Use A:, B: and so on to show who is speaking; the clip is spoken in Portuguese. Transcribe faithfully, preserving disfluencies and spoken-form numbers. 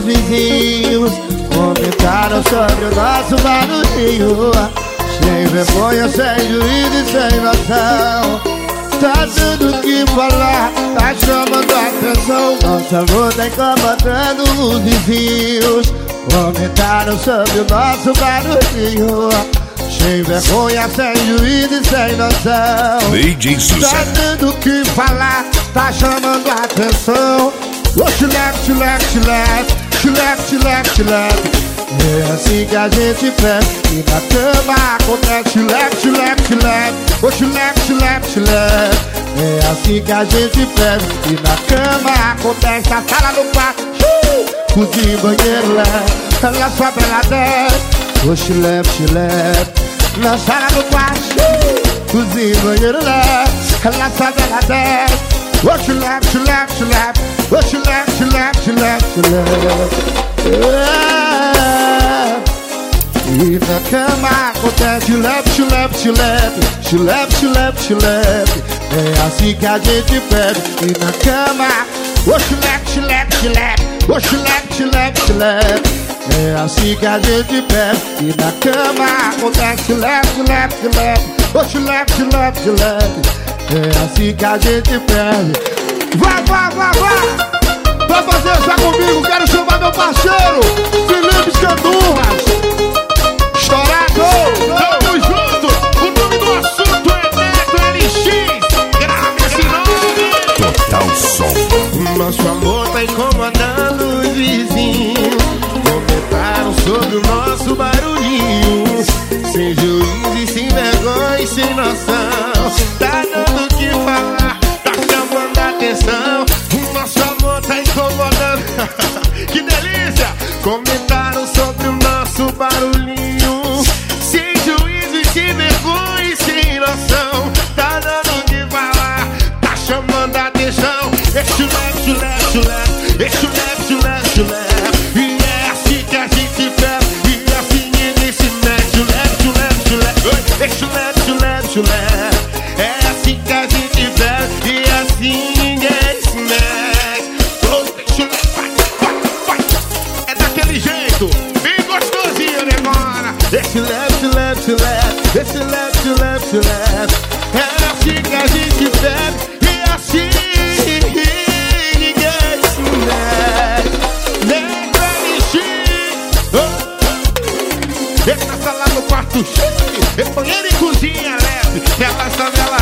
A: os vizinhos comentaram sobre o nosso barulhinho. Sem vergonha, sem juízo e sem noção. Tá dando o que falar, tá chamando a atenção. Nossa amor tá incomodando os vizinhos comentaram sobre o nosso barulhinho. Sem vergonha, sem juízo e sem noção.
B: D J Sucesso.
A: Tá dando o que falar, tá chamando a atenção. Ô chulep, chulep, chulep, chulep, chulep, chulep. É assim que a gente pega e na cama acontece chulep, chulep, chulep. Ô chulep, chulep, chulep. É assim que a gente pega e na cama acontece na sala do quarto. Uh! Cozinha, banheiro, leve, ela sobe, ela desce. Ô chulep, chulep. Na sala do quarto, uh! Cozinha, banheiro, leve, ela sobe, ela desce. Ô chulep, chulep, chulep. Ô chulep, chulep, chulep, chulep. E na cama acontece chulep, chulep, chulep. Chulep, chulep, chulep. É assim que a gente bebe. E na cama, ô chulep, chulep, chulep. Ô chulep, chulep, chulep. É assim que a gente bebe. E na cama acontece chulep, chulep, chulep. Ô chulep, chulep, chulep. É assim que a gente bebe. Vai, vai, vai, vai! Vai fazer já comigo, quero chamar meu parceiro Felipe Candurras. Estourado!
C: Tamo junto! O nome do assunto é Neto L X. Grave esse nome!
B: Total Som.
A: Nosso amor tá incomodando os vizinhos. Comentaram sobre o nosso barulhinho. Sem juízo e sem vergonha e sem noção. Tá dando o que falar, tá chamando a atenção. Nosso amor tá incomodando.
C: Que delícia!
A: Comentaram sobre o nosso barulhinho.
C: Sem juízo e sem vergonha e sem noção.
A: Tá dando o que falar, tá chamando a atenção. É chulep, chulep, chulep. É chulep, chulep, chulep. E é assim que a gente bebe. E assim ninguém se mete. Chulep, chulep, chulep. É chulep, chulep, chulep. É assim que a gente bebe. E assim ninguém se mete. Oh, chulep, vai, vai, vai.
C: É daquele jeito, bem gostosinho, né, mora?
A: Esse leve, chulep, chulep. Esse leve, chulep, chulep. É assim que a gente bebe. E assim ninguém se mete. Nem pra mexer.
C: Essa sala no quarto cheio, banheiro e cozinha leve. Ela sabe, ela